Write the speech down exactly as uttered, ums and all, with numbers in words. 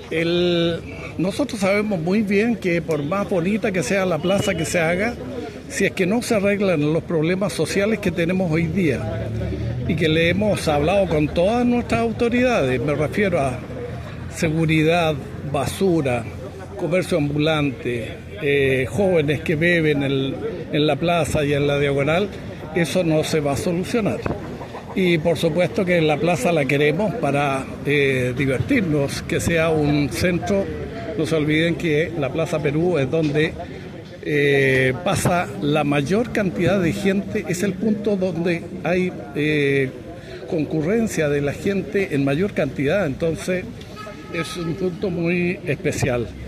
El, nosotros sabemos muy bien que por más bonita que sea la plaza que se haga, si es que no se arreglan los problemas sociales que tenemos hoy día y que le hemos hablado con todas nuestras autoridades, me refiero a seguridad, basura, comercio ambulante, eh, jóvenes que beben en, en la plaza y en la diagonal, eso no se va a solucionar. Y por supuesto que la plaza la queremos para eh, divertirnos, que sea un centro. No se olviden que la Plaza Perú es donde eh, pasa la mayor cantidad de gente, es el punto donde hay eh, concurrencia de la gente en mayor cantidad, entonces es un punto muy especial.